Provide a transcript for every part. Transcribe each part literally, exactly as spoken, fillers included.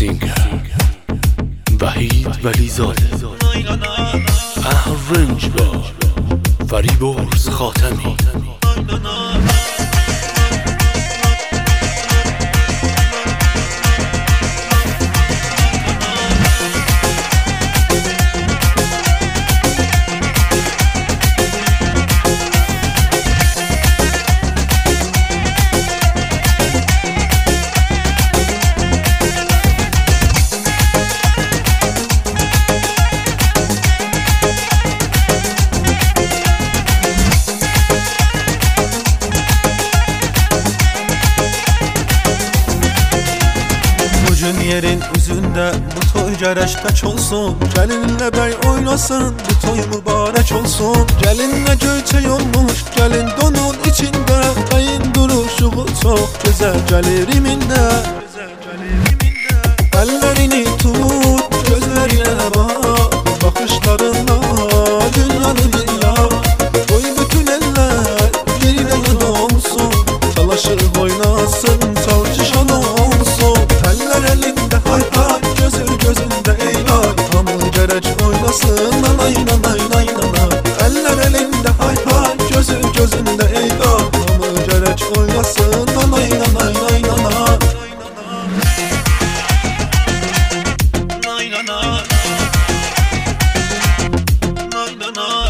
سینگر وحید ولیزاده اهرنج با فریبرز خاتمی. Yerin üzünde bu toy gərək tək olsun. Gəlinlə bəy oynasın, bu toy mübarək olsun. Gəlinlə göyçək olmuş, gəlin donun içində. Bəyin duruşuğu çox gözəl gəlir imində. Əllərini tut, gözlərinə bax, baxışlarınla dünyanı billah. Qoy bütün əllər yerine yana olsun, çalışır oynasın, çalışan olsun. Əllər əlində hay hay, gözü gözündə ey ay, hamı gərək oynasın, nanay nanay nay nanay. Əllər əlində hay hay, gözü gözündə ey ay, hamı gərək oynasın, nanay nanay nay nanay. Nay nanay, nay nanay.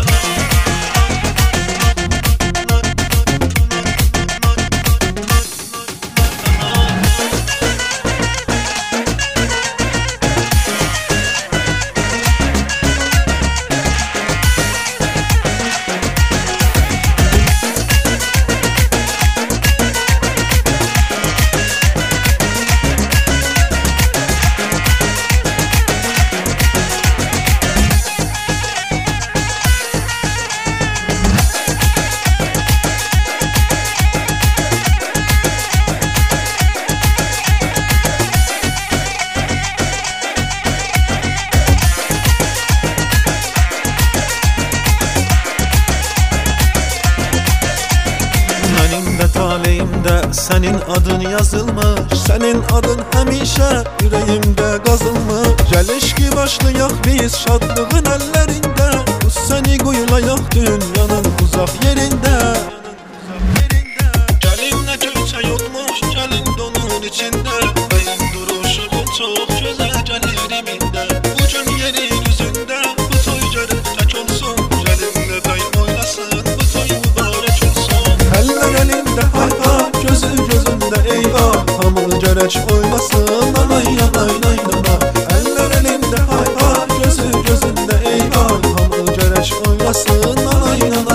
Taleyimdə sənin adın yazılmış, sənin adın həmişə ürəyimdə qazılmış. Gəl eşqi başlayaq biz şadlığın əllərində, bu səni qoyulayaq dünyanın uzaq yerində. Gəlinlə göyçək olmuş, gəlin donun içində. Bəyin duruşu bu çox gözəl gəlir imində. Bu gün yerin üzündə bu toy gərək tək olsun. Gəlinlə bəy oynasın, bu toy mübarək olsun. Əllər əlində hay hay, gözü gözündə ey ay, hamı gərək oynasın, nanay nanay nay nanay. Əllər əlində hay hay, gözü gözündə ey ay, hamı gərək oynasın, nanay nanay.